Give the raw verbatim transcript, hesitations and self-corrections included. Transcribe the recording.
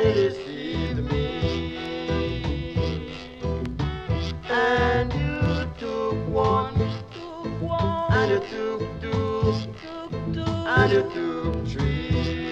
you deceived me, and you took one, took one, and you took two, took two, and you took three.